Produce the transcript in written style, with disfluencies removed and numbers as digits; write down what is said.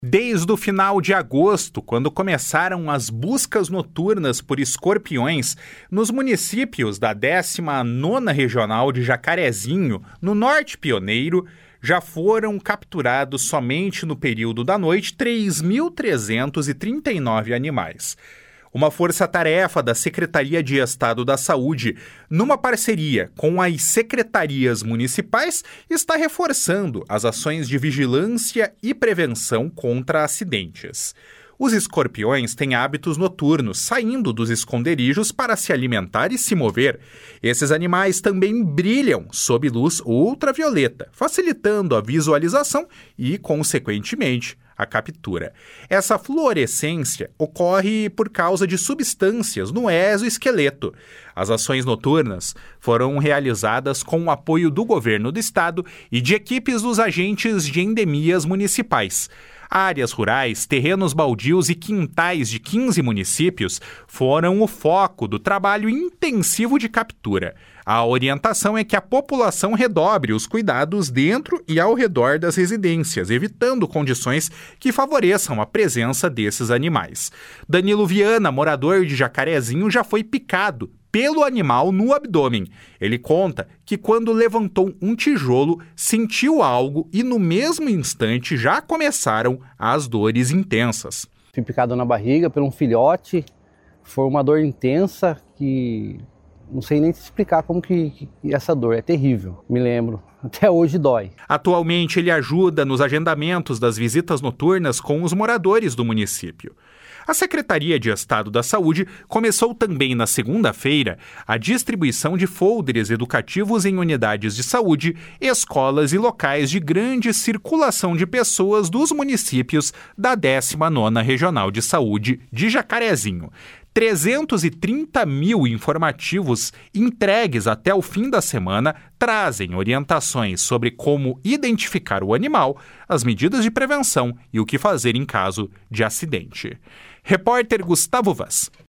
Desde o final de agosto, quando começaram as buscas noturnas por escorpiões nos municípios da 19ª Regional de Jacarezinho, no Norte Pioneiro, já foram capturados somente no período da noite 3.339 animais. Uma força-tarefa da Secretaria de Estado da Saúde, numa parceria com as secretarias municipais, está reforçando as ações de vigilância e prevenção contra acidentes. Os escorpiões têm hábitos noturnos, saindo dos esconderijos para se alimentar e se mover. Esses animais também brilham sob luz ultravioleta, facilitando a visualização e, consequentemente, a captura. Essa fluorescência ocorre por causa de substâncias no exoesqueleto. As ações noturnas foram realizadas com o apoio do governo do estado e de equipes dos agentes de endemias municipais. Áreas rurais, terrenos baldios e quintais de 15 municípios foram o foco do trabalho intensivo de captura. A orientação é que a população redobre os cuidados dentro e ao redor das residências, evitando condições que favoreçam a presença desses animais. Danilo Viana, morador de Jacarezinho, já foi picado pelo animal no abdômen. Ele conta que quando levantou um tijolo, sentiu algo e no mesmo instante já começaram as dores intensas. Fui picado na barriga por um filhote, foi uma dor intensa que não sei nem te explicar como que essa dor é terrível, me lembro. Até hoje dói. Atualmente ele ajuda nos agendamentos das visitas noturnas com os moradores do município. A Secretaria de Estado da Saúde começou também na segunda-feira a distribuição de folders educativos em unidades de saúde, escolas e locais de grande circulação de pessoas dos municípios da 19ª Regional de Saúde de Jacarezinho. 330 mil informativos entregues até o fim da semana trazem orientações sobre como identificar o animal, as medidas de prevenção e o que fazer em caso de acidente. Repórter Gustavo Vaz.